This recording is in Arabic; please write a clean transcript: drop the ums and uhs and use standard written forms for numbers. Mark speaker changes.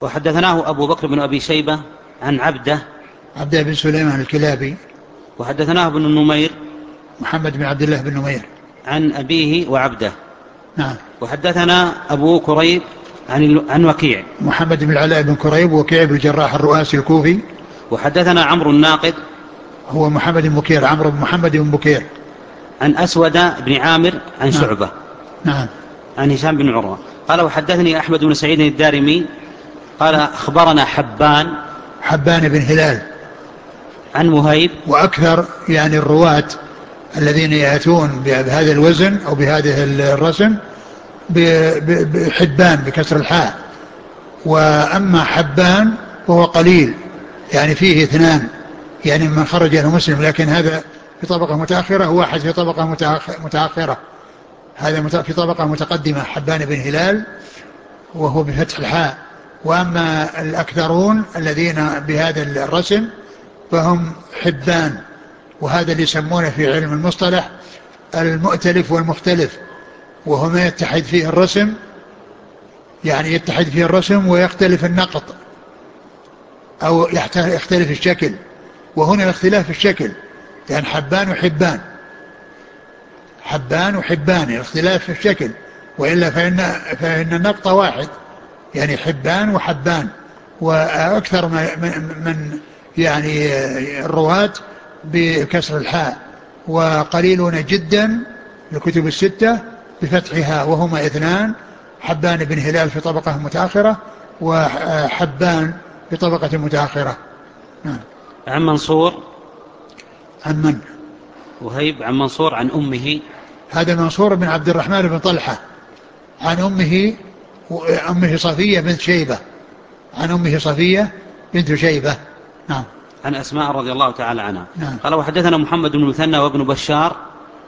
Speaker 1: وحدثناه أبو بكر بن أبي شيبة عن
Speaker 2: عبده بن سليمان الكلابي.
Speaker 1: وحدثناه ابن النمير
Speaker 2: محمد بن عبد الله بن نمير
Speaker 1: عن أبيه وعبده.
Speaker 2: نعم.
Speaker 1: وحدثنا أبو كريب عن وكيع.
Speaker 2: محمد بن العلاء بن كريب وكيع بن الجراح الرؤاسي الكوفي.
Speaker 1: وحدثنا عمرو الناقد
Speaker 2: هو محمد بن بكير، عمرو بن محمد بن بكير.
Speaker 1: عن أسود بن عامر عن
Speaker 2: نعم.
Speaker 1: شعبة
Speaker 2: نعم.
Speaker 1: عن هشام بن عروة قال وحدثني أحمد بن سعيد الدارمي قال أخبرنا
Speaker 2: حبان بن هلال
Speaker 1: عن مهيب.
Speaker 2: وأكثر يعني الرواة الذين يأتون بهذا الوزن أو بهذه الرسم بحبان بكسر الحاء. وأما حبان فهو قليل، يعني فيه اثنان يعني من خرج له مسلم، لكن هذا في طبقة متأخرة، واحد في طبقة متأخرة، هذا في طبقة متقدمة حبان بن هلال وهو بفتح الحاء. وأما الأكثرون الذين بهذا الرسم فهم حبان، وهذا اللي يسمونه في علم المصطلح المؤتلف والمختلف، وهو ما يتحد فيه الرسم، يعني يتحد فيه الرسم ويختلف النقط أو يختلف الشكل. وهنا الاختلاف في الشكل، يعني حبان وحبان، حبان وحبان، الاختلاف في الشكل، وإلا فإن النقط واحد، يعني حبان وحبان. وأكثر من يعني الرواة بكسر الحاء، وقليلون جدا الكتب الستة بفتحها، وهما اثنان: حبان بن هلال في طبقة متأخرة، وحبان في طبقة متأخرة.
Speaker 1: عن منصور
Speaker 2: عن من؟
Speaker 1: وهيب عن منصور عن أمه.
Speaker 2: هذا منصور بن عبد الرحمن بن طلحة عن أمه صفية بنت شيبة، عن أمه صفية بنت شيبة. نعم.
Speaker 1: عن أسماء رضي الله تعالى عنها.
Speaker 2: نعم.
Speaker 1: قال وحدثنا محمد بن المثنى وابن بشار